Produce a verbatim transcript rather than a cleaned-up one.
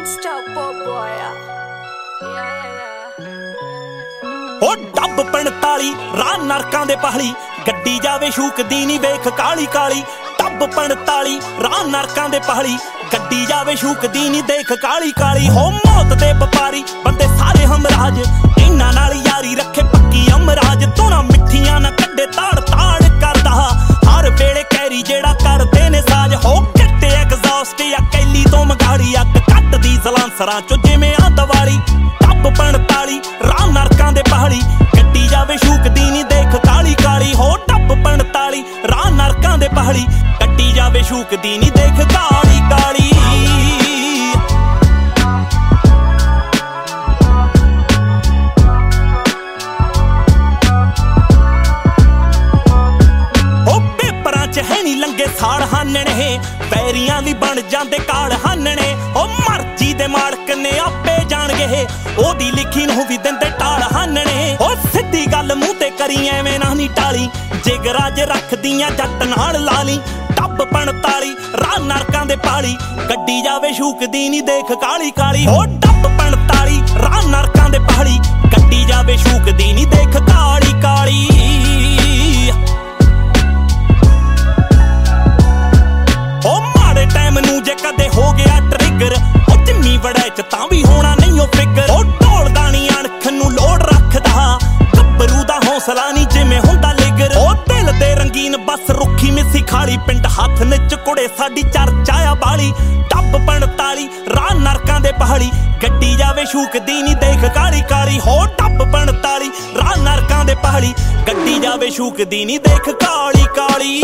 ओ dub पंताली राह नरकां दे पहाड़ी गड्डी जावे शूकदी नी वेख काली काली। डब पंताली राह नरकां दे पहाड़ी गड्डी जावे शूकदी नी देख काली काली। हो मौत दे व्यापारी बंदे सारे हमराज इन्हां नाल यारी रखे पक्की अमराज। धुना मिठियां ना कड्डे ताड़ ताड़ करदा हर वेले कैरी जेड़ा करदे ने साज। हो कट्टे एग्जॉस्ट या कैली तो मगाड़ी अग कट्टदी सलांसरां चो जिवें आ दवाली। डब पंताली राह नरकां दे पहाड़ी गड्डी जावे शूकदी नी देख काली काली। हो डब पंताली राह नरकां दे पहाड़ी गड्डी जावे शूकदी नी देख काली काली। लंगे साड़ हानने पैरियां दी बन जांदे काल हानने। ओ मर्जी दे मालक ने आपे जान गए ओदी लिखी नूं भी दिंदे टाल हानने। ओ सिद्धी गल मूंह ते करी एवें ना नी टाली जिगरा ज रखदियां जट नाल लाली। डब पंताली राह नरकां दे पहाड़ी गड्डी जावे शूकदी नी देख काली काली। ओ डब पंताली राह नरकां दे पहाड़ी गड्डी जावे शूकदी नी देख काली काली। टाइम नू जे कदे हो गया ट्रिगर ओ जिम्मी वड़े च तां भी होना नहीं ओ फिकर। ओ ढोलदा नी अणख नू लोड़ रखदा गब्बरू दा हौसला नी जिवें हुंदा लिगर। ओ दिल दे रंगीन बस रुखी मिसी खाली पिंड हथ निच कुड़े साडी चर्चा आ बाली। डब पंताली राह नरकां दे पहाड़ी गड्डी जावे शूकदी नी देख काली काली। हो डब पंताली राह नरकां दे पहाड़ी गड्डी जावे शूकदी नी देख काली काली।